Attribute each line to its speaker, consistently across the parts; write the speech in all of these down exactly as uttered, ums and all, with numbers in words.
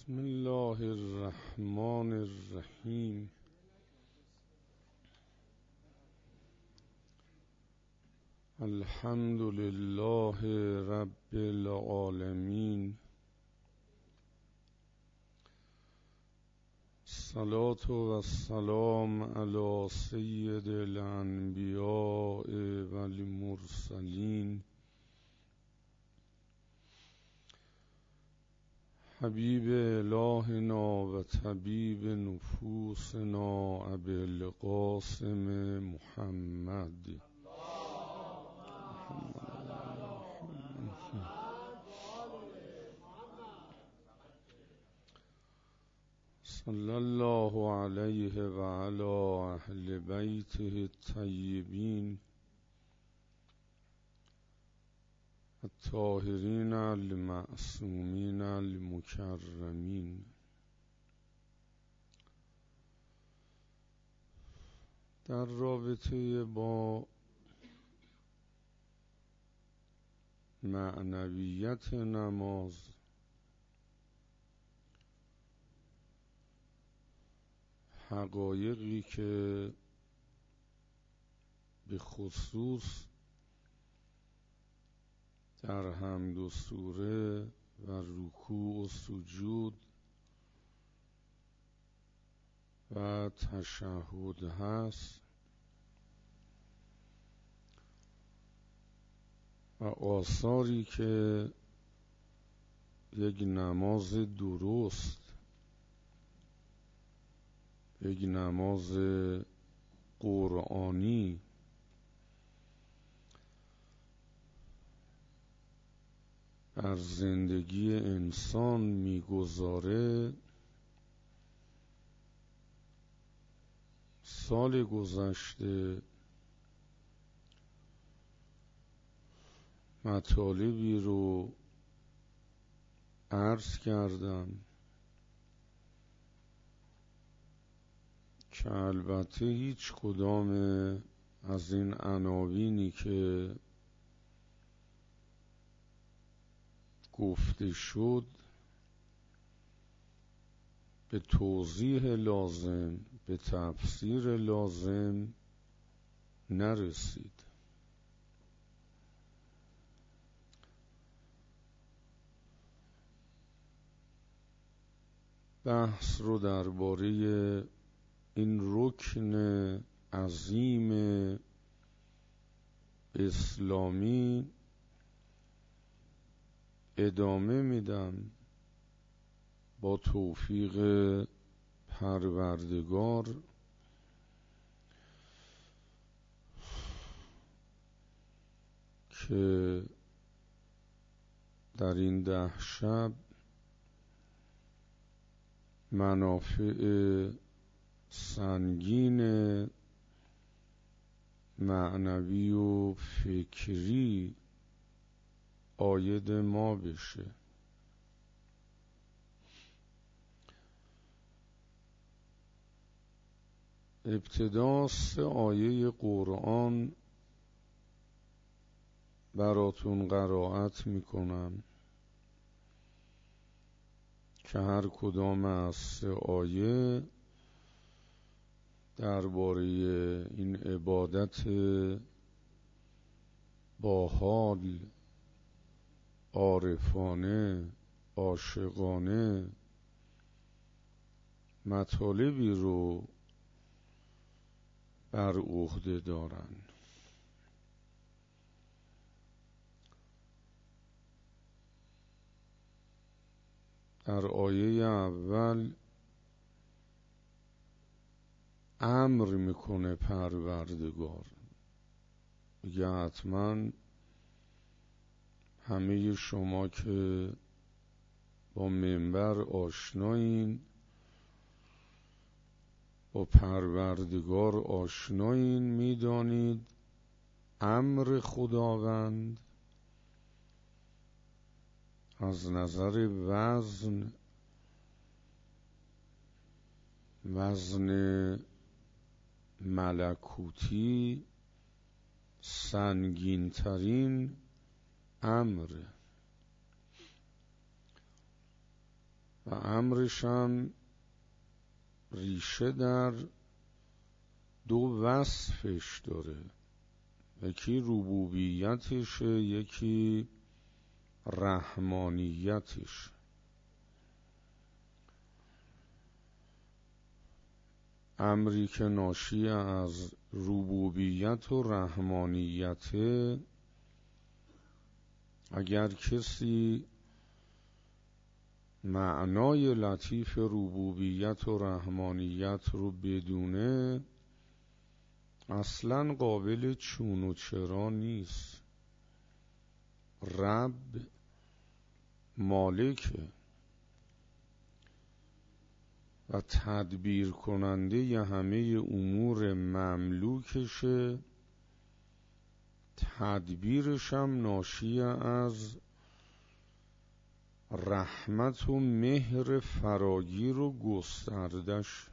Speaker 1: بسم الله الرحمن الرحیم. الحمد لله رب العالمین. الصلاة و السلام علی سید الانبیاء و المرسلین حبیب الهنا و طبیب نفوسنا ابی القاسم محمد صلی الله علیه و علی اهل بیته الطیبین الطاهرین المعصومین المکرمین. در رابطه با معنویت نماز حقایقی که به خصوص در حمد و سوره و رکوع و سجود و تشهد هست و آثاری که یک نماز درست، یک نماز قرآنی بر زندگی انسان میگذاره، سال گذشته مطالبی رو عرض کردم که البته هیچ کدام از این عناوینی که گفته شد به توضیح لازم، به تفسیر لازم نرسید. بحث رو درباره این رکن عظیم اسلامی ادامه میدم با توفیق پروردگار که در این ده شب منافع سنگین معنوی و فکری عاید ما بشه. ابتدا سه آیه قرآن براتون قرائت میکنم که هر کدام از سه آیه درباره این عبادت با حال، عارفانه، عاشقانه مطالبی رو بر عهده دارن. در آیه اول امر میکنه پروردگار، میگه حتما همه شما که با منبر آشنایین، با پروردگار آشنایین، میدانید امر خداوند از نظر وزن وزن ملکوتی سنگین ترین امر. و امرش هم ریشه در دو وصفش داره، یکی ربوبیتشه، یکی رحمانیتش. امری که ناشی از ربوبیت و رحمانیت، اگر کسی معنای لطیف ربوبیت و رحمانیت رو بدونه، اصلا قابل چون و چرا نیست. رب مالکه و تدبیر کننده ی همه امور مملوکشه. تدبیرش هم ناشی از رحمت و مهر فراگیر و گستردش.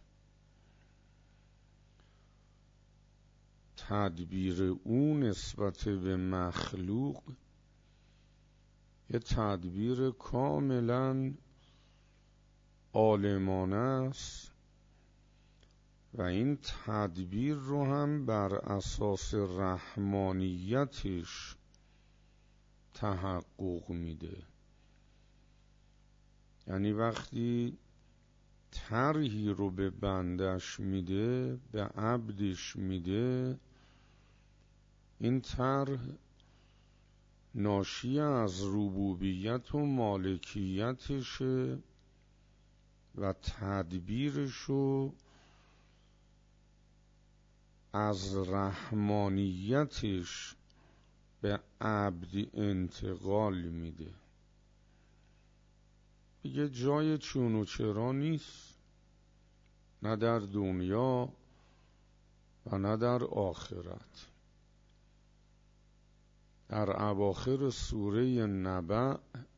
Speaker 1: تدبیر او نسبت به مخلوق یه تدبیر کاملا عالمانه است و این تدبیر رو هم بر اساس رحمانیتش تحقق میده. یعنی وقتی طرحی رو به بندش میده، به عبدش میده، این طرح ناشی از ربوبیت و مالکیتشه و تدبیرشو از رحمانیتش به عبد انتقال میده. دیگه جای چون و چرا نیست، نه در دنیا و نه در آخرت. در اواخر سوره نبأ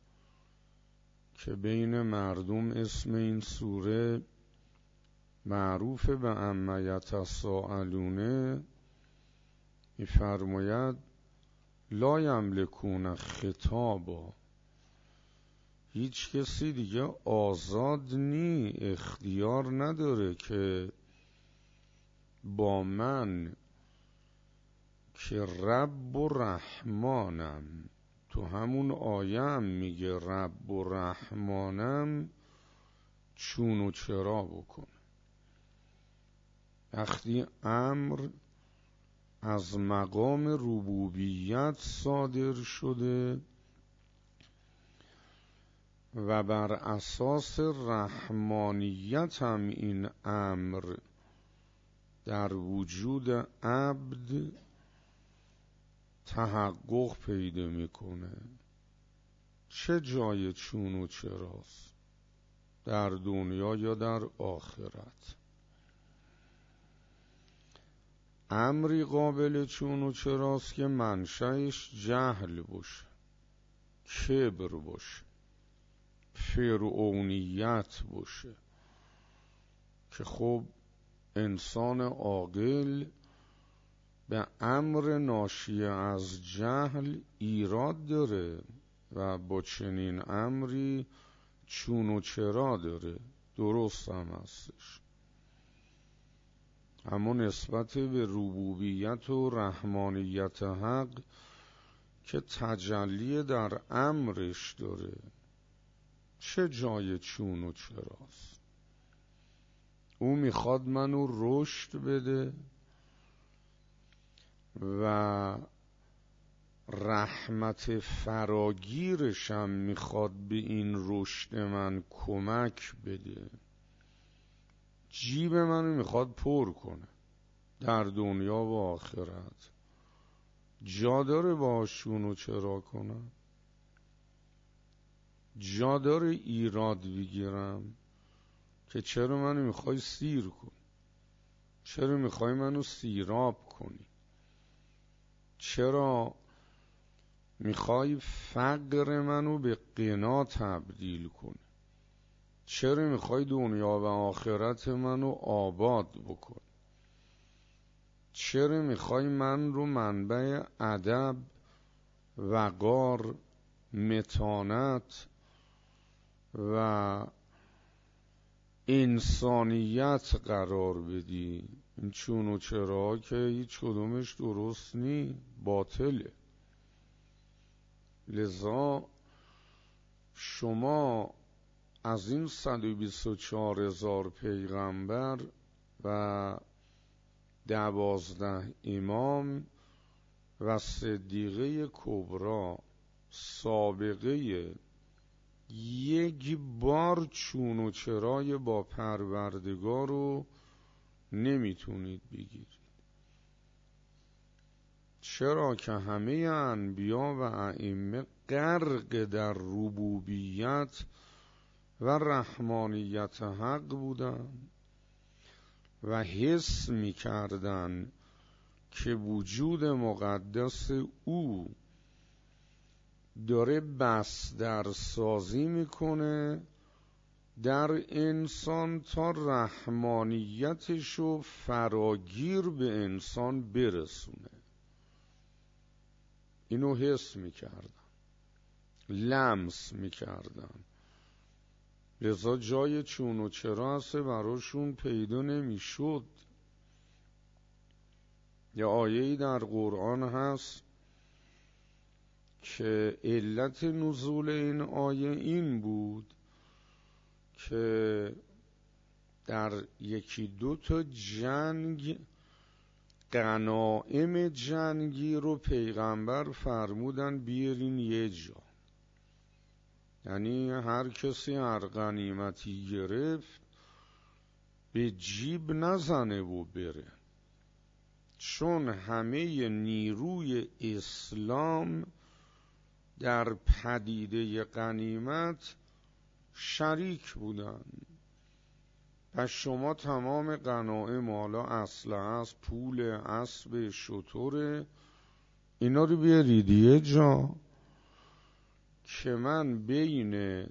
Speaker 1: که بین مردم اسم این سوره معروف به عما یتساءلون، می‌فرماید لا یملکون خطابا، هیچ کسی دیگه آزاد نی، اختیار نداره که با من که رب و رحمانم، تو همون آیه هم میگه رب و رحمانم، چون و چرا بکن. وقتی امر از مقام ربوبیت صادر شده و بر اساس رحمانیت هم این امر در وجود عبد تحقق پیدا میکنه، چه جای چون و چراست، در دنیا یا در آخرت. امری قابل چون و چراست که منشأش جهل باشه، کبر باشه، فرعونیت باشه، که خب انسان عاقل به امر ناشی از جهل ایراد داره و با چنین امری چون و چرا داره، درست هم هستش. اما نسبت به ربوبیت و رحمانیت حق که تجلی در امرش داره، چه جای چون و چراست؟ او میخواد منو رشد بده و رحمت فراگیرشم میخواد به این رشد من کمک بده، جیب منو میخواد پر کنه در دنیا و آخرت. جا داره باشون و چرا کنم؟ جا داره ایراد بگیرم که چرا منو میخوای سیر کن، چرا میخوای منو سیراب کنی، چرا میخوای فقر منو به غنا تبدیل کنی، چرا میخوای دنیا و آخرت منو آباد بکن، چرا میخوای من رو منبع ادب، وقار، متانت و انسانیت قرار بدی. این چون و چرا که هیچ کدومش درست نی، باطله. لذا شما از این صد و بیست و چهار هزار پیغمبر و دوازده امام و صدیقه کبرا سابقه یک بار چون و چرای با پروردگار رو نمیتونید بگیرید. چرا که همه انبیا و ائمه غرق در ربوبیت و رحمانیت حق بودن و حس میکردن که وجود مقدس او داره بستر سازی میکنه در انسان تا رحمانیتشو فراگیر به انسان برسونه. اینو حس میکردن، لمس میکردن. لذا جای چون و چرا هسته براشون پیدا نمیشد. یه آیه‌ای در قرآن هست که علت نزول این آیه این بود که در یکی دو تا جنگ غنایم جنگی رو پیغمبر فرمودن بیارین یه جا، یعنی هر کسی هر غنیمتی گرفت به جیب نزنه و بره، چون همه نیروی اسلام در پدیده غنیمت شریک بودن. پس شما تمام غنایم، حالا اسلحه است، پول، اسب، شتر، اینا رو بیارید یه جا که من بین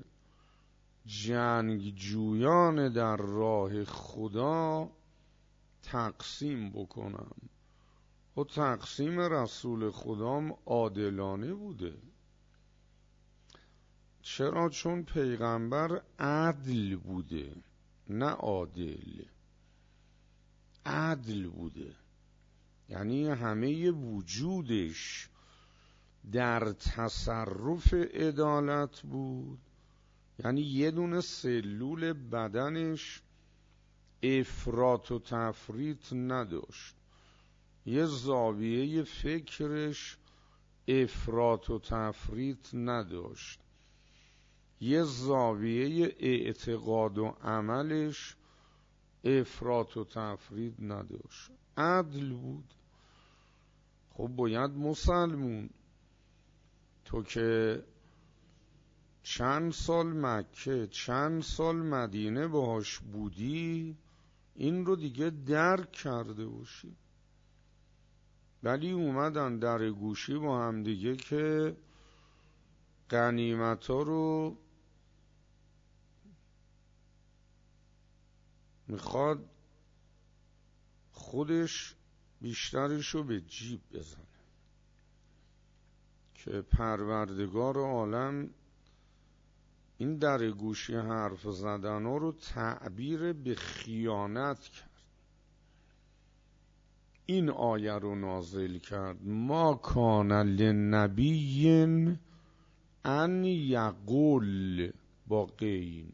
Speaker 1: جنگجویان در راه خدا تقسیم بکنم. و تقسیم رسول خدام عادلانه بوده. چرا؟ چون پیغمبر عدل بوده، نه عادل. عدل بوده، یعنی همه وجودش در تصرف عدالت بود. یعنی یه دونه سلول بدنش افراط و تفریط نداشت، یه زاویه فکرش افراط و تفریط نداشت، یه زاویه اعتقاد و عملش افراط و تفریط نداشت، عدل بود. خب باید مسلمون، تو که چند سال مکه چند سال مدینه باهاش بودی، این رو دیگه درک کرده باشی. ولی اومدن در گوشی با هم دیگه که غنیمت ها رو میخواد خودش بیشترشو به جیب بزنه، که پروردگار عالم این در گوشی حرف زدن ها رو تعبیر به خیانت کرد. این آیه رو نازل کرد: ما کان لنبی ان یقول، با قین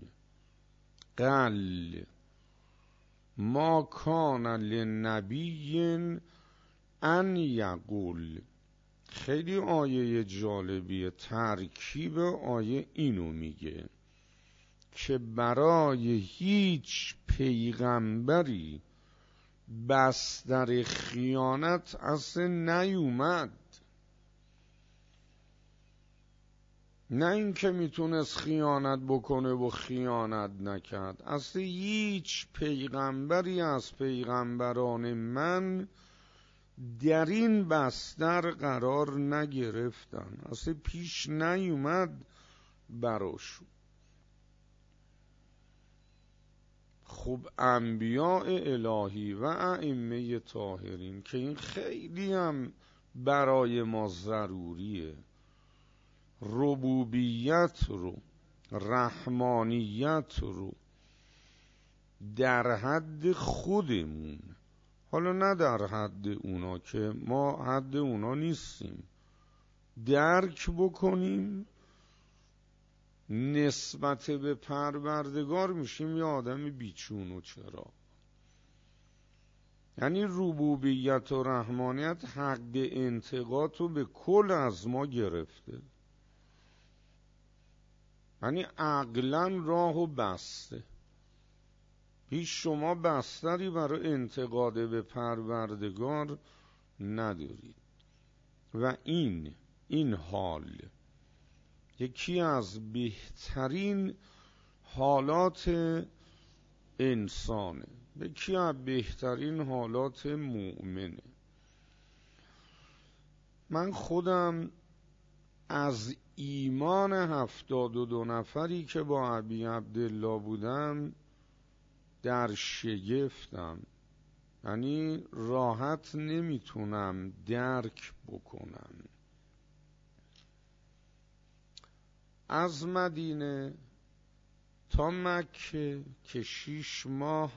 Speaker 1: قل، ما کان لنبی ان یقول. خیلی آیه جالبیه. ترکیب آیه اینو میگه که برای هیچ پیغمبری بستر خیانت اصلا نیومد. نه اینکه میتونست خیانت بکنه و خیانت نکرد، اصلا هیچ پیغمبری از پیغمبران من در این بستر قرار نگرفتن، اصلا پیش نیومد براش. خب انبیاء الهی و ائمه طاهرین که این خیلی هم برای ما ضروریه، ربوبیت رو، رحمانیت رو، در حد خودمون، حالا نه در حد اونا که ما حد اونا نیستیم، درک بکنیم نسبت به پروردگار میشیم یه آدم بیچون و چرا. یعنی ربوبیت و رحمانیت حق انتقاد رو به کل از ما گرفته، یعنی عقلا راهو بسته. هیچ شما بستری برای انتقاد به پروردگار ندارید. و این این حال یکی از بهترین حالات انسانه، یکی از بهترین حالات مؤمنه. من خودم از ایمان هفتاد و دو نفری که با ابی عبدالله بودم در شگفتم، یعنی راحت نمیتونم درک بکنم. از مدینه تا مکه که شیش ماه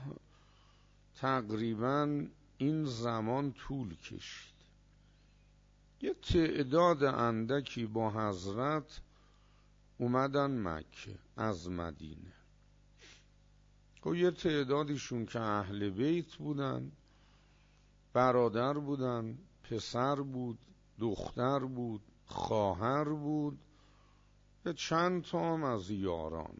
Speaker 1: تقریبا این زمان طول کشید. یه تعداد اندکی با حضرت اومدن مکه از مدینه، و یه تعدادیشون که اهل بیت بودن، برادر بودن، پسر بود، دختر بود، خواهر بود، به چند تا هم از یاران.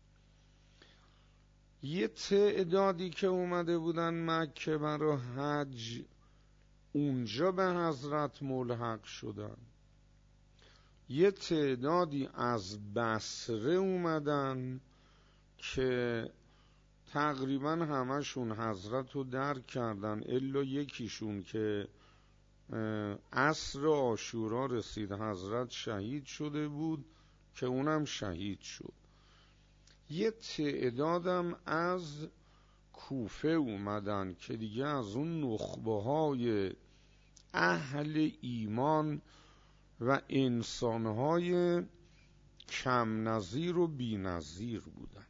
Speaker 1: یه تعدادی که اومده بودن مکه برای حج اونجا به حضرت ملحق شدن. یه تعدادی از بصره اومدن که تقریبا همشون حضرت رو درک کردن، الا یکیشون که عصر عاشورا رسید حضرت شهید شده بود که اونم شهید شد. یه تعدادم از کوفه اومدن که دیگه از اون نخبه های اهل ایمان و انسانهای کم نظیر و بی نظیر بودن.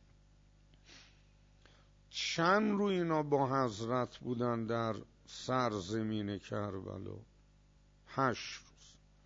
Speaker 1: چند رو اینا با حضرت بودن در سرزمین کربلا؟ هشت روز.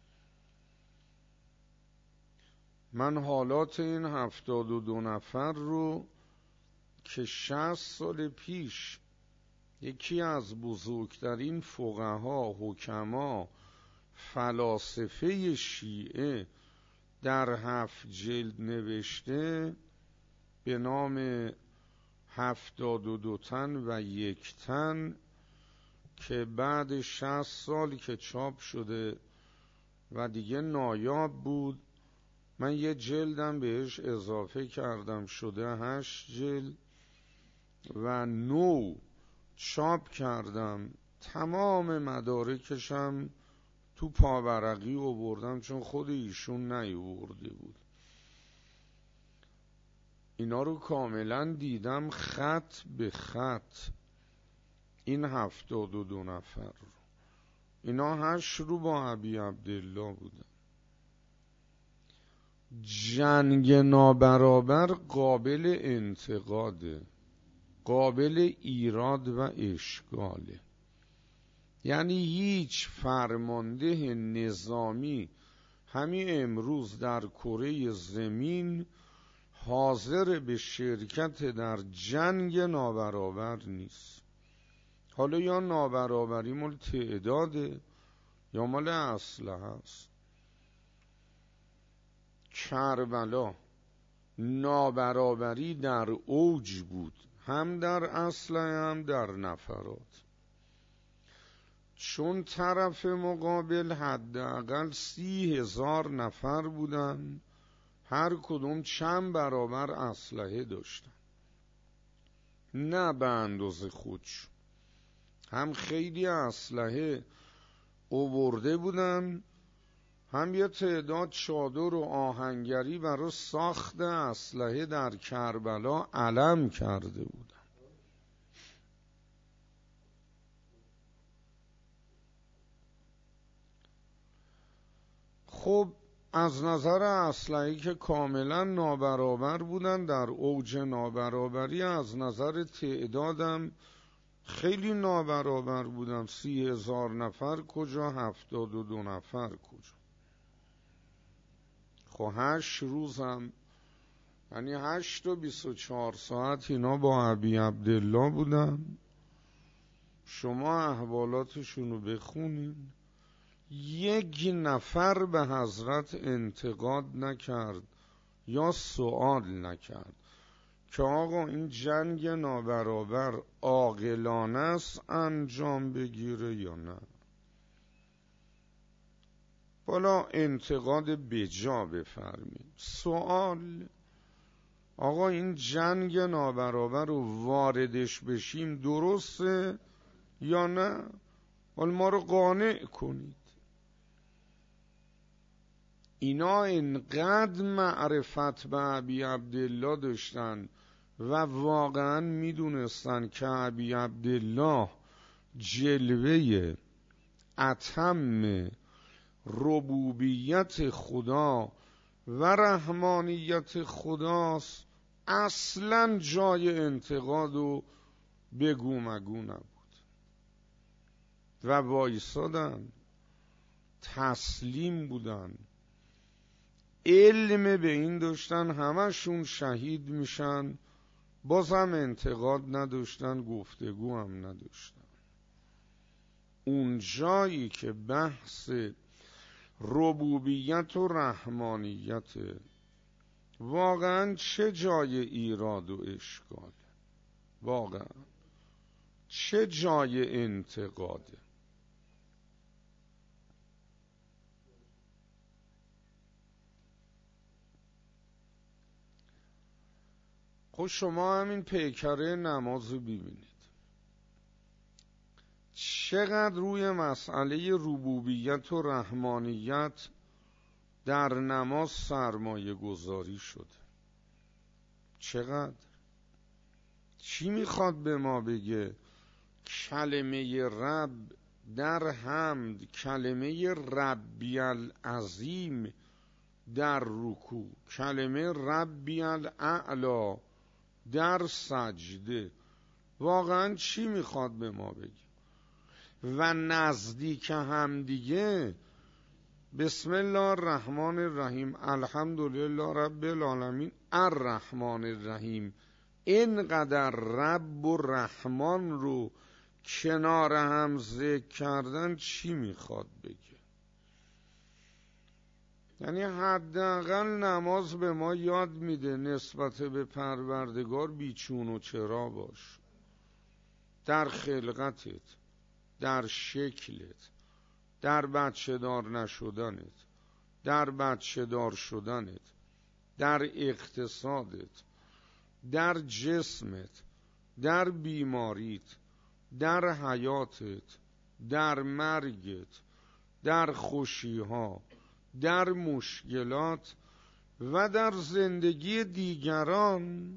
Speaker 1: من حالات این هفتاد و دو نفر رو که شصت سال پیش یکی از بزرگترین فقها، حکما، فلاسفه شیعه در هفت جلد نوشته به نام هفتاد و دو تن و یک تن، که بعد شصت سال که چاپ شده و دیگه نایاب بود، من یه جلدم بهش اضافه کردم، شده هشت جلد و نو چاپ کردم. تمام مدارکشم تو پاورقی آوردم چون خود ایشون نیاورده بود. اینا رو کاملا دیدم خط به خط، این هفتاد و دو نفر رو. اینا هشت رو با ابی عبدالله بودن. جنگ نابرابر قابل انتقاده، قابل ایراد و اشکاله. یعنی هیچ فرمانده نظامی همین امروز در کره زمین حاضر به شرکت در جنگ نابرابر نیست. حالا یا نابرابری مال تعداده یا مال اسلحه است. کربلا نابرابری در اوج بود، هم در اسلحه هم در نفرات، چون طرف مقابل حداقل سی هزار نفر بودن، هر کدوم چند برابر اسلحه داشتن، نه به اندازه خودشون، هم خیلی اسلحه آورده بودن، هم یه تعداد چادر و آهنگری برای ساخت اسلحه در کربلا علم کرده بودن. خب از نظر اسلحه‌ای که کاملا نابرابر بودن، در اوج نابرابری، از نظر تعدادم خیلی نابرابر بودن. سی هزار نفر کجا، هفتاد و دو نفر کجا. خب هشت روزم، یعنی هشت و بیست و چهار ساعت اینا با ابی عبدالله بودن. شما احوالاتشون رو بخونین، یک نفر به حضرت انتقاد نکرد یا سوال نکرد که آقا این جنگ نابرابر عاقلانه است انجام بگیره یا نه. بالا انتقاد بجا بفرمید. سوال، آقا این جنگ نابرابر رو واردش بشیم درسته یا نه؟ حال ما رو قانع کنید. اینا اینقدر معرفت به ابی عبدالله داشتن و واقعا میدونستن که ابی عبدالله جلوه اتم ربوبیت خدا و رحمانیت خداست، اصلا جای انتقاد و بگو مگو نبود و وایسادن، تسلیم بودن، علم به این داشتن همشون شهید میشن، بازم انتقاد نداشتن، گفتگو هم نداشتن. اون جایی که بحث ربوبیت و رحمانیت، واقعا چه جای ایراد و اشکال، واقعا چه جای انتقاده. خب شما همین پیکره نماز رو ببینید، چقدر روی مسئله ربوبیت و رحمانیت در نماز سرمایه گذاری شده. چقدر؟ چی میخواد به ما بگه؟ کلمه رب در حمد، کلمه ربی العظیم در رکوع، کلمه ربی الاعلی در سجده، واقعا چی میخواد به ما بگه؟ و نزدیک هم دیگه بسم الله الرحمن الرحیم، الحمدلله رب العالمین الرحمن الرحیم، اینقدر رب و رحمان رو کنار هم ذکر کردن چی میخواد بگه؟ یعنی حداقل نماز به ما یاد میده نسبت به پروردگار بیچون و چرا باش، در خلقتت، در شکلت، در بچه دار نشدنت، در بچه دار شدنت، در اقتصادت، در جسمت، در بیماریت، در حیاتت، در مرگت، در خوشیها، در مشکلات و در زندگی دیگران،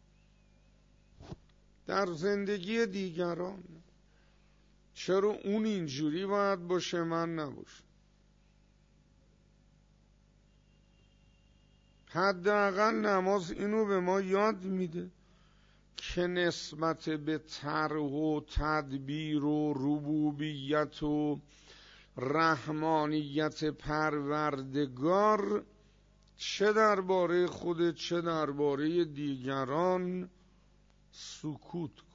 Speaker 1: در زندگی دیگران. چرا اون اینجوری باید باشه من نباشه؟ حداقل نماز اینو به ما یاد میده که نسبت به طرح و تدبیر و ربوبیت و رحمانیت پروردگار، چه درباره خودت چه درباره دیگران، سکوت کن،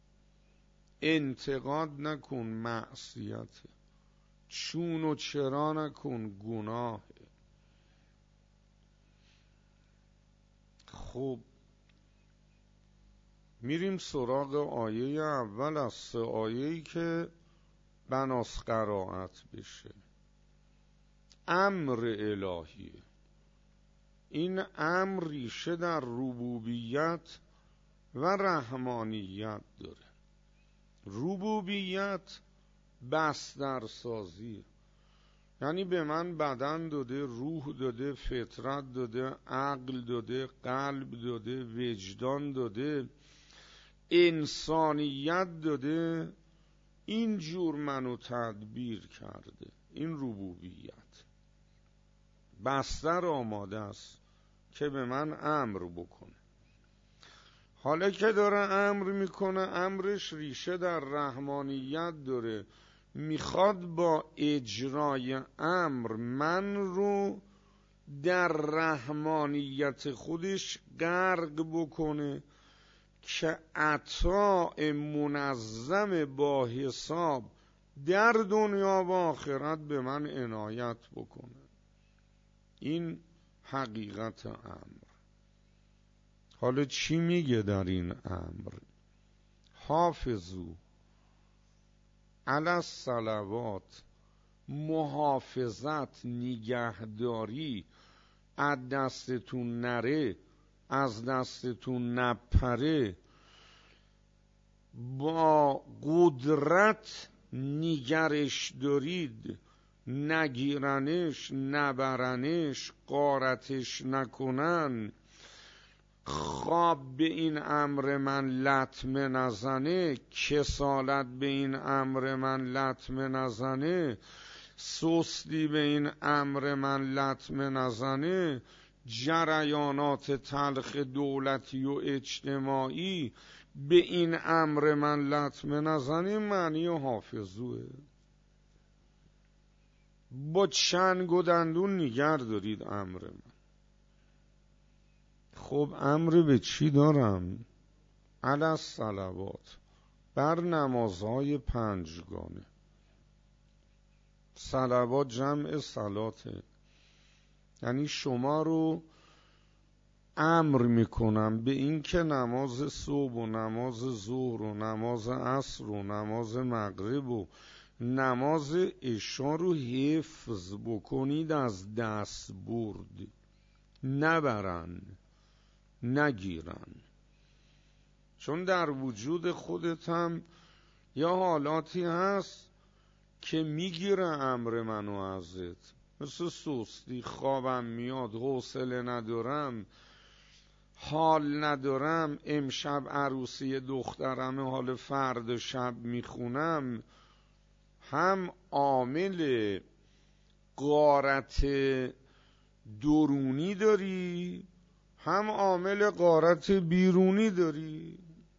Speaker 1: انتقاد نکن، معصیت، چون و چرا نکن، گناه. خب میریم سراغ آیه اول از سه آیه‌ای که بناس قرائت بشه. امر الهیه. این امر ریشه در ربوبیت و رحمانیت داره. ربوبیت بستر سازی، یعنی به من بدن داده، روح داده، فطرت داده، عقل داده، قلب داده، وجدان داده، انسانیت داده، اینجور منو تدبیر کرده. این ربوبیت. بستر آماده است که به من امر بکنه. حالا که داره امر میکنه، امرش ریشه در رحمانیت داره، میخواد با اجرای امر من رو در رحمانیت خودش غرق بکنه که عطاء منظم با حساب در دنیا و آخرت به من عنایت بکنه. این حقیقت امر. حالا چی میگه در این امر؟ حافظو علی الصلوات، محافظت، نگهداری، از دستتون نره، از دستتون نپره، با قدرت نگرش دارید، نگیرنش، نبرنش، غارتش نکنن، خواب به این امر من لطمه نزنه، کسالت به این امر من لطمه نزنه، سستی به این امر من لطمه نزنه، جریانات تلخ دولتی و اجتماعی به این امر من لطمه نزنه. معنی حافظوه. با چنگ و دندون نگر دارید امر من. خب امر به چی دارم؟ علی الصلوات، بر نمازهای پنجگانه. صلوات جمع صلاته، یعنی شما رو امر میکنم به این که نماز صبح و نماز ظهر و نماز عصر و نماز مغرب و نماز عشا رو حفظ بکنید، از دست برد نبرن، نگیرن. چون در وجود خودت هم یا حالاتی هست که میگیره امر منو ازت، مثل سستی، خوابم میاد، حوصله ندارم، حال ندارم، امشب عروسی دخترم، حال فردا شب میخونم. هم عامل غارت درونی داری، هم عامل غارت بیرونی داری.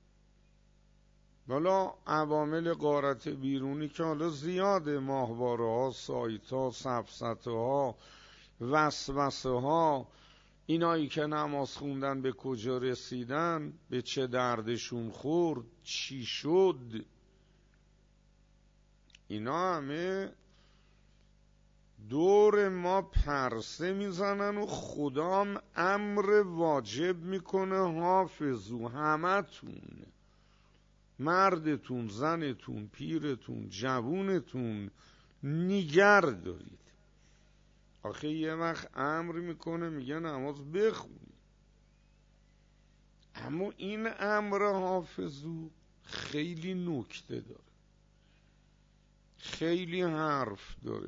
Speaker 1: حالا عوامل غارت بیرونی که حالا زیاده، ماهواره ها، سایت ها، سفسطه ها، وسوسه ها، اینایی که نماز خوندن به کجا رسیدن، به چه دردشون خورد، چی شد، اینا همه دور ما پرسه میزنن و خدام امر واجب میکنه حافظو، همتون، مردتون، زنتون، پیرتون، جوونتون، نگر دارید. آخه یه وقت امر میکنه میگه نماز بخونی، اما این امر حافظو خیلی نکته داره، خیلی حرف داره.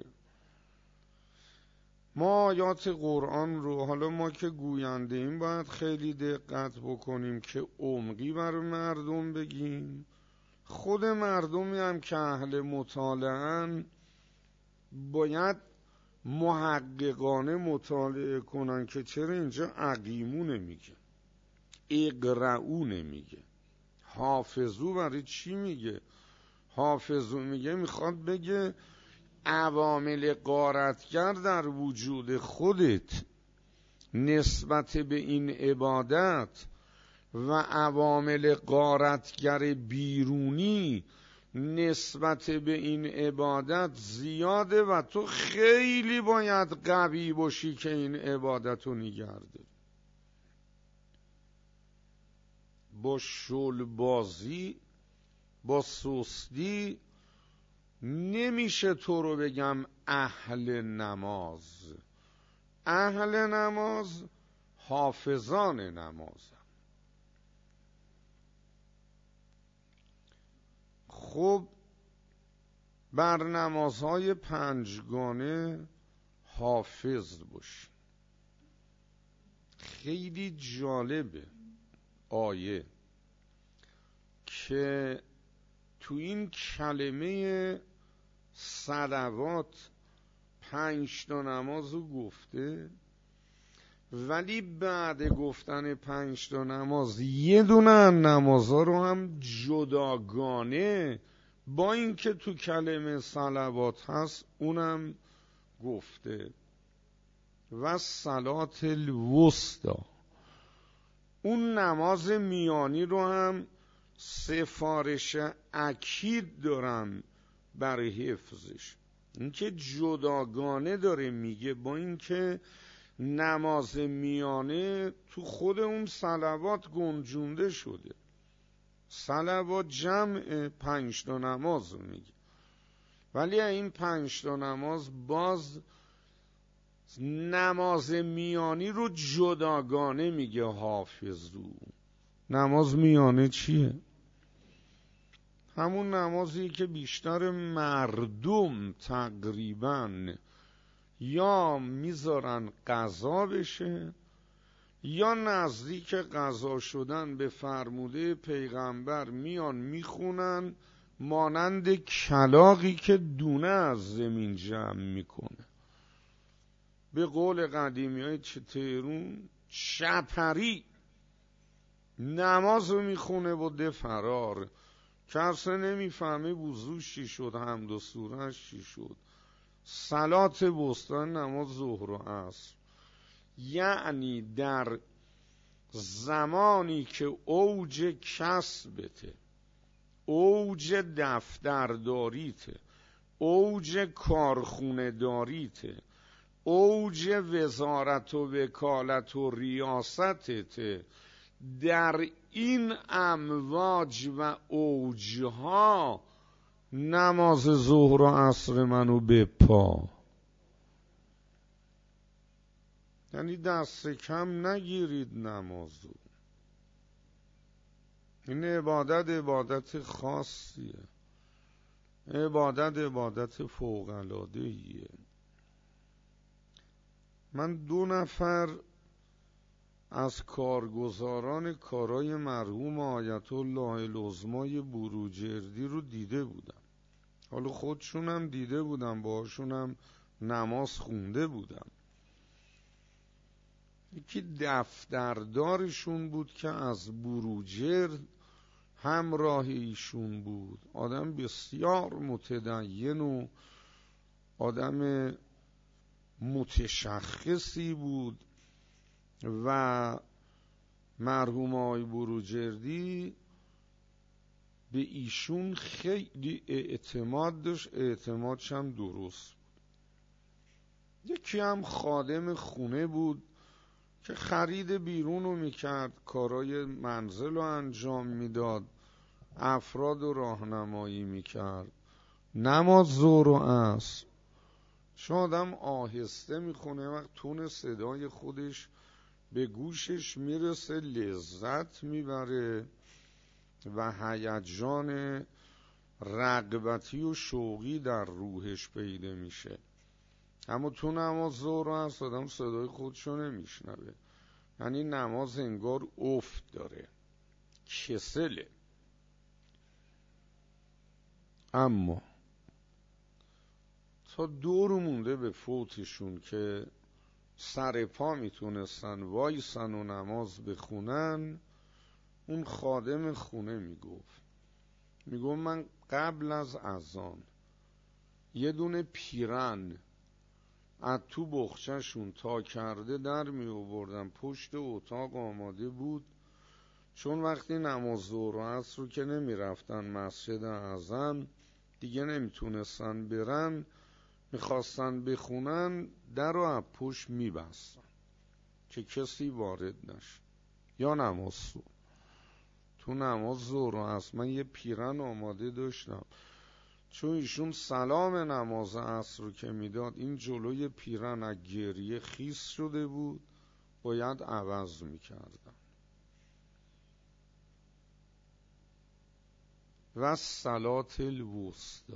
Speaker 1: ما آیات قرآن رو، حالا ما که گوینده ایم باید خیلی دقت بکنیم که عمقی برای مردم بگیم. خود مردمی هم که اهل مطالعه‌اند باید محققانه مطالعه کنن که چرا اینجا عقیمو نمیگه، اقرعو نمیگه، حافظو برای چی میگه؟ حافظو میگه میخواد بگه عوامل غارتگر در وجود خودت نسبت به این عبادت و عوامل غارتگر بیرونی نسبت به این عبادت زیاده و تو خیلی باید قوی باشی که این عبادت رو نگرده. با شل بازی، با سستی نمیشه تو رو بگم اهل نماز. اهل نماز حافظان نماز. خب بر نمازهای پنجگانه حافظ باش. خیلی جالبه آیه که تو این کلمه صلوات پنج تا نماز رو گفته، ولی بعد گفتن پنج تا نماز یه دونه نمازها رو هم جداگانه با اینکه تو کلمه صلوات هست اونم گفته. و صلات الوسطی، اون نماز میانی رو هم سفارش اکید دارم برای حفظش، اینکه جداگانه داره میگه با اینکه نماز میانه تو خود اون صلوات گنجونده شده. صلوات جمع پنج تا نماز رو میگه، ولی این پنج تا نماز باز نماز میانی رو جداگانه میگه حافظو. نماز میانه چیه؟ همون نمازی که بیشتر مردم تقریباً یا میذارن قضا بشه یا نزدیک قضا شدن به فرموده پیغمبر میان میخونن، مانند کلاغی که دونه از زمین جمع میکنه. به قول قدیمی های تهرون چپری نماز رو میخونه و ده فرار، کسی نمیفهمه وضوش چی شد، حمد و سورهش چی شد. صلات وسطی نماز ظهر و عصر، یعنی در زمانی که اوج کسبته، اوج دفترداریته، اوج کارخونه داریته، اوج وزارت و وکالت و ریاستته، در این امواج و اوجها نماز ظهر و عصر منو بپا. یعنی دست کم نگیرید نمازو. این عبادت عبادت خاصیه، عبادت عبادت فوق‌العاده‌ایه. من دو نفر از کارگزاران کارای مرحوم آیت الله العظمای بروجردی رو دیده بودم. حالا خودشونم دیده بودم، باهاشونم نماز خونده بودم. یکی دفتردارشون بود که از بروجرد همراه ایشون بود، آدم بسیار متدین و آدم متشخصی بود و مرحوم آقای بروجردی به ایشون خیلی اعتماد داشت، اعتمادش هم درست بود. یکی هم خادم خونه بود که خرید بیرون رو میکرد، کارای منزل رو انجام میداد، افراد رو راهنمایی میکرد. نماز ظهر و عصر چون آدم آهسته میخونه، وقت تون صدای خودش به گوشش میرسه لذت میبره و هیجان رغبتی و شوقی در روحش پیدا میشه. اما تو نماز ظهر و عصر آدم صدای خودشو نمیشنوه، یعنی نماز انگار افت داره، کسله. اما تا دور مونده به فوتشون که سر پا میتونستن وایسن و نماز بخونن، اون خادم خونه میگفت میگفت من قبل از اذان یه دونه پیرن از تو بخچه‌شون تا کرده در می آوردم، پشت اتاق آماده بود، چون وقتی نماز ظهر و عصر رو که نمی رفتن مسجد اعظم دیگه نمیتونستن برن، میخواستن بخونن در رو از پشت میبستن که کسی وارد نشه. یا نماز ظهر، تو نماز ظهر و عصر من یه پیرن آماده داشتم، چون ایشون سلام نماز عصر رو که میداد این جلوی پیرن از گریه خیس شده بود، باید عوض میکردم. و صلات الوسطی،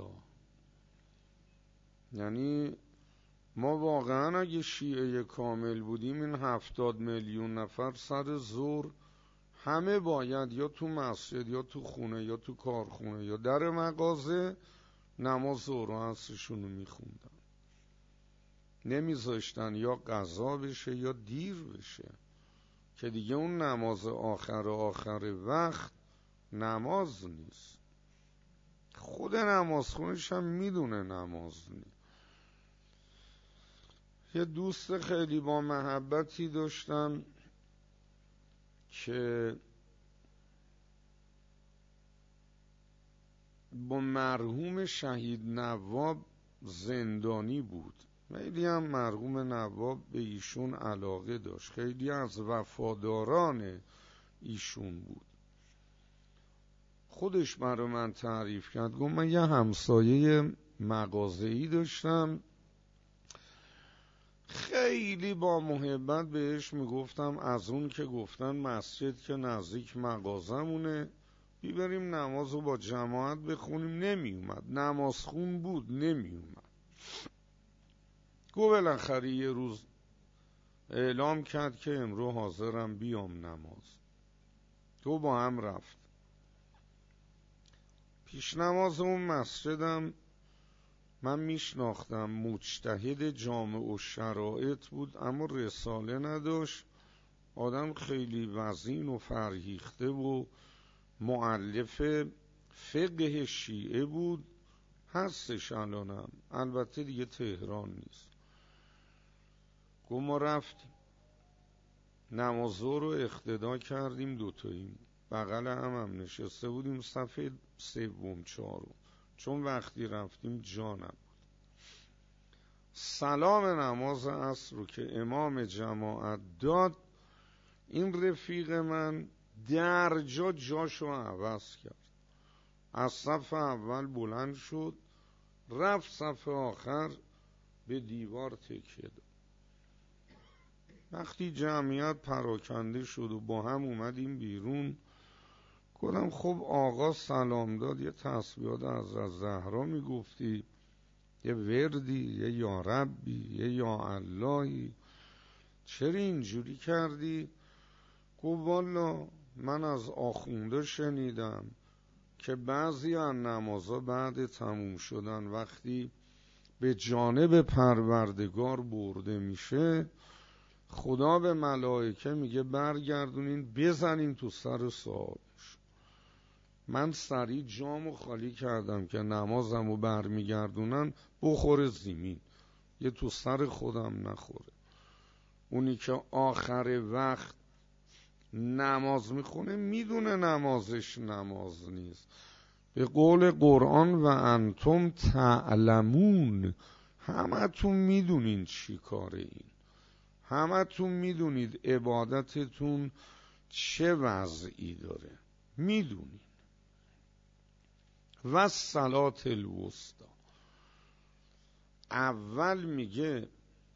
Speaker 1: یعنی ما واقعا اگه شیعه کامل بودیم این هفتاد میلیون نفر سر ظهر همه باید یا تو مسجد یا تو خونه یا تو کارخونه یا در مغازه نماز ظهر و عصرشون رو میخوندن. نمیذاشتن یا قضا بشه یا دیر بشه، که دیگه اون نماز آخر آخر وقت نماز نیست. خود نمازخونش هم میدونه نماز نیست. یه دوست خیلی با محبتی داشتم که با مرحوم شهید نواب زندانی بود. خیلی هم مرحوم نواب به ایشون علاقه داشت، خیلی از وفاداران ایشون بود. خودش برای من تعریف کرد، گفت من یه همسایه مغازه‌ای داشتم، خیلی با محبت بهش میگفتم از اون که گفتن مسجد که نزدیک مغازمونه بیبریم نماز رو با جماعت بخونیم، نمی اومد. نمازخون بود نمی اومد. گفت بالاخره یه روز اعلام کرد که امرو حاضرم بیام نماز. تو با هم رفت پیش نماز اون مسجدم. من میشناختم، مجتهد جامع و شرایط بود اما رساله نداشت، آدم خیلی وزین و فرهیخته و مؤلف فقه شیعه بود، هستش الانم، البته دیگه تهران نیست. گفت ما رفتیم نماز رو اقتدا کردیم، دوتاییم بغل هم هم نشسته بودیم، صفحه سوم چهارم، چون وقتی رفتیم جا نبود. سلام نماز عصر رو که امام جماعت داد، این رفیق من در جا جاشو عوض کرد، از صف اول بلند شد رفت صف آخر به دیوار تکیه داد. وقتی جمعیت پراکنده شد و با هم اومدیم بیرون، گفتم خب آقا سلام داد، یه تسبیحات از از زهرا میگفتی، یه وردی، یه یا ربی، یه یا اللهی، چرا اینجوری کردی؟ گفت والا من از آخونده شنیدم که بعضی از نمازا بعد تموم شدن وقتی به جانب پروردگار برده میشه، خدا به ملائکه میگه برگردونین بزنین تو سر صاحبش. من سریع جامو خالی کردم که نمازمو برمیگردونن بخوره زمین، یه تو سر خودم نخوره. اونی که آخر وقت نماز میخونه میدونه نمازش نماز نیست. به قول قرآن و انتم تعلمون، همه تون میدونین چی کاره این، همه تون میدونید عبادتتون چه وضعی داره، میدونین. و صلات الوسطی، اول میگه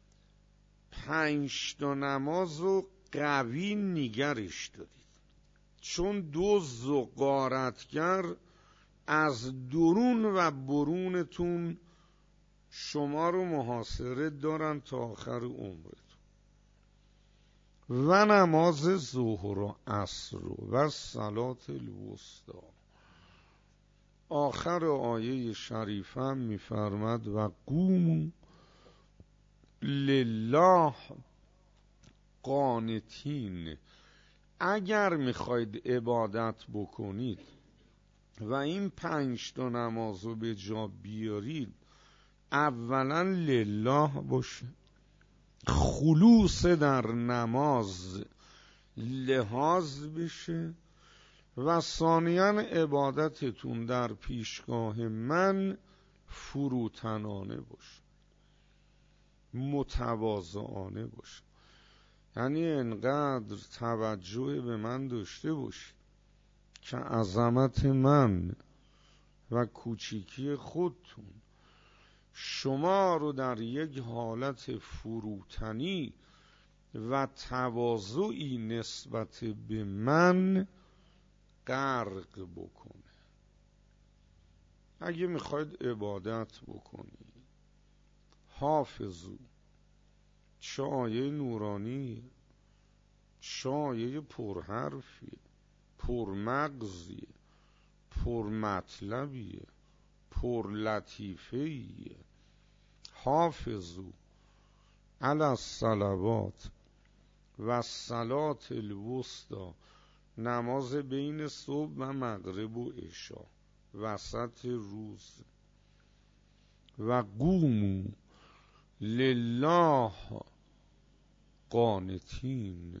Speaker 1: پنج تا نماز رو قوی نگرش دارید، چون دزد و غارتگر از درون و برونتون شما رو محاصره دارن تا آخر عمرتون. و نماز ظهر و عصر و صلات الوسطی. آخر آیه شریفه هم میفرماد و قوموا لله قانتین، اگر میخواید عبادت بکنید و این پنج تا نماز رو به جا بیارید، اولا لله باشه، خلوص در نماز لحاظ بشه، و ثانیاً عبادتتون در پیشگاه من فروتنانه باشه، متواضعانه باشه. یعنی انقدر توجه به من داشته باشی که عظمت من و کوچیکی خودتون شما رو در یک حالت فروتنی و تواضعی نسبت به من غرق بکنه. اگه میخواید عبادت بکنید، حافظو، چه آیه نورانی، چه آیه پرحرفی، پرمغزی، پرمطلبی، پرلطیفه‌ای. حافظو، علی الصلوات و الصلاة الوسطی، نماز بین صبح و مغرب و عشا وسط روز. و قوموا لله قانتین،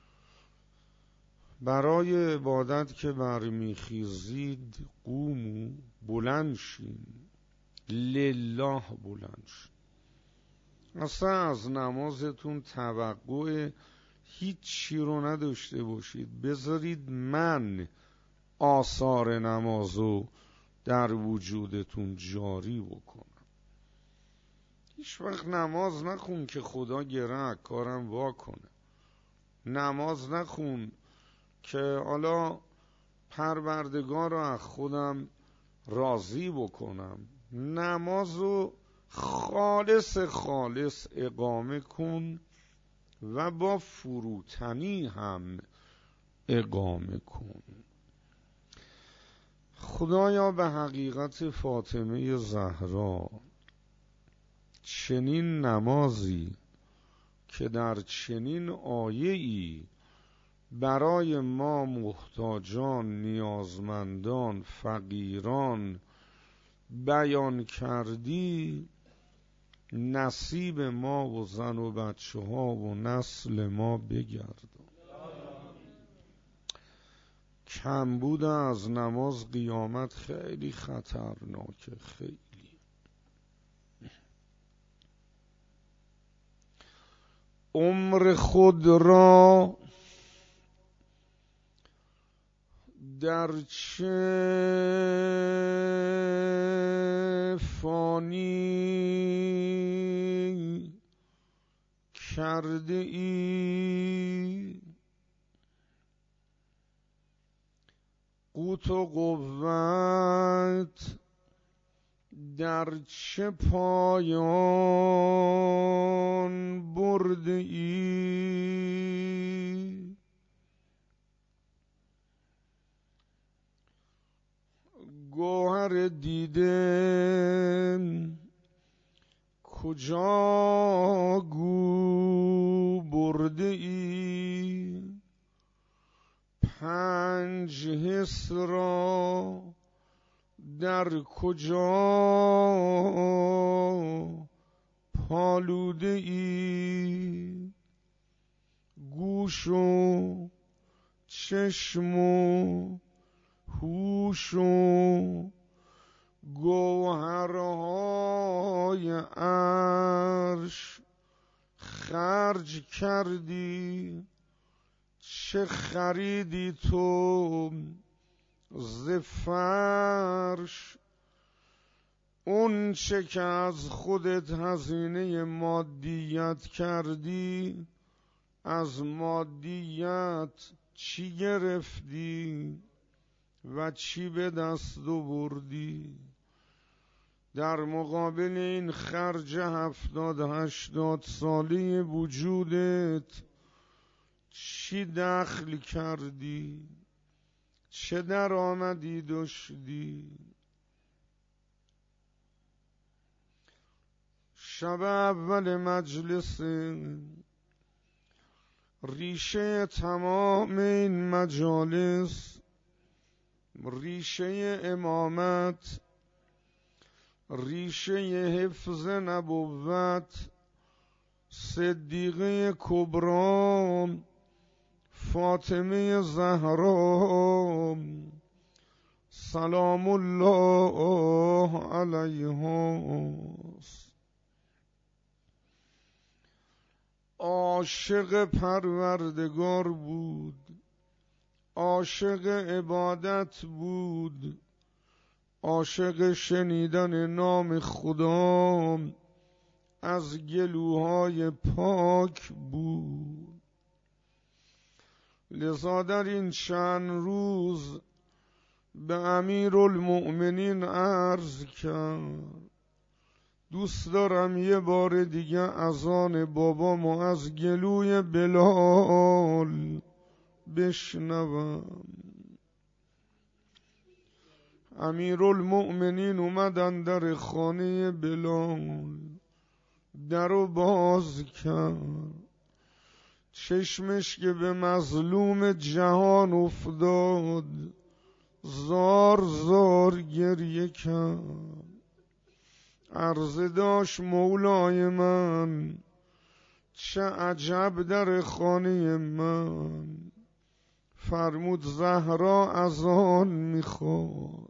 Speaker 1: برای عبادت که برمیخیزید قوموا بلند شین، لله بلند شین. اصلا از نمازتون توقع هیچی رو نداشته باشید، بذارید من آثار نمازو در وجودتون جاری بکنم. هیچ وقت نماز نخون که خدا گره کارم وا کنه. نماز نخون که حالا پروردگار رو از خودم راضی بکنم. نمازو خالص خالص اقامه کن و با فروتنی هم اقامه کن. خدایا به حقیقت فاطمه زهرا چنین نمازی که در چنین آیه‌ای برای ما محتاجان، نیازمندان، فقیران بیان کردی، نصیب ما و زن و بچه ها و نسل ما بگردان. کمبود از نماز قیامت خیلی خطرناکه، خیلی. عمر خود را در چه فانی کرده ای، قوت و قوت در چه پایان برده ای، گوهر دیدن کجا گو برده ای، پنج حس را در کجا پالوده ای، گوش و چشم و هوش و گوهرهای عرش خرج کردی، چه خریدی تو ز فرش، اون چه که از خودت هزینه مادیت کردی، از مادیت چی گرفتی و چی به دست آوردی؟ در مقابل این خرج هفتاد هشتاد ساله وجودت چی دخل کردی؟ چه درآمدی داشتی؟ شب اول مجلس، ریشه تمام این مجالس، ریشه امامت، ریشه حفظ نبوت، صدیقه کبری فاطمه زهرا سلام الله علیها، عاشق پروردگار بود، عاشق عبادت بود، عاشق شنیدن نام خدا از گلوهای پاک بود. لذا در این چند روز به امیرالمؤمنین عرض کرد دوست دارم یه بار دیگه اذان بابامو از گلوی بلال بشنوم. امیرالمؤمنین اومدن در خانه بلال، درو باز کرد. چشمش که به مظلوم جهان افتاد زار زار گریه کرد. عرضه داشت مولای من چه عجب در خانه من. فرمود زهرا از آن میخواد.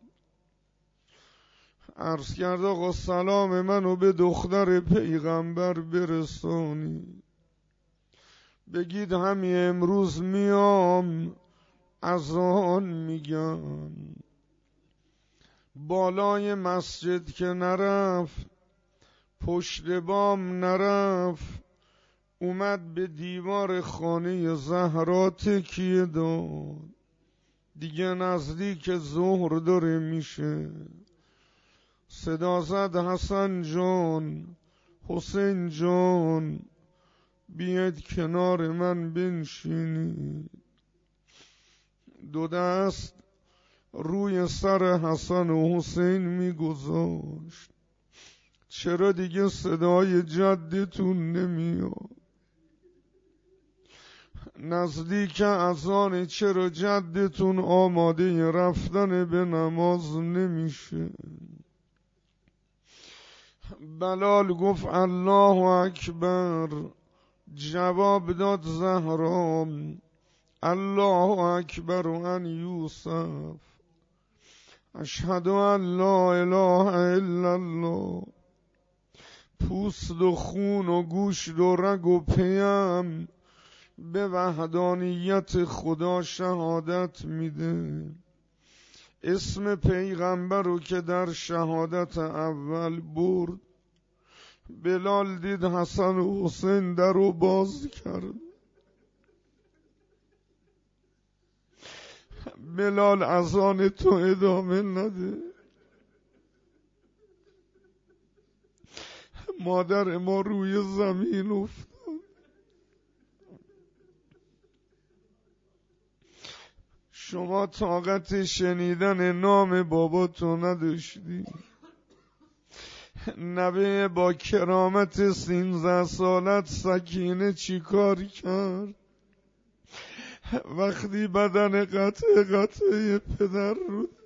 Speaker 1: عرض کرد آقا سلام منو به دختر پیغمبر برسانی، بگید همین امروز میام از آن میگم. بالای مسجد که نرفت، پشت بام نرفت، اومد به دیوار خانه زهرا تکیه داد. دیگه نزدیک ظهر داره میشه. صدا زد حسن جان، حسین جان، بیاید کنار من بنشینید. دو دست روی سر حسن و حسین میگذاشت. چرا دیگه صدای جدتون نمیاد؟ نزدیک اذان چرا جدتون آماده رفتن به نماز نمیشه؟ بلال گفت الله اکبر. جواب داد زهرا الله اکبر ان یوسف، اشهد ان لا اله الا الله. پوست و خون و گوشت و رگ و پیم به وحدانیت خدا شهادت میده. اسم پیغمبر رو که در شهادت اول برد، بلال دید حسن و حسین در رو باز کرد. بلال اذان تو ادامه نده، مادر ما روی زمین افتاد. شما طاقت شنیدن نام بابا تو نداشتی؟ نبه با کرامت سینزده سالت سکینه چی کار کرد؟ وقتی بدن قطع قطعه پدر رو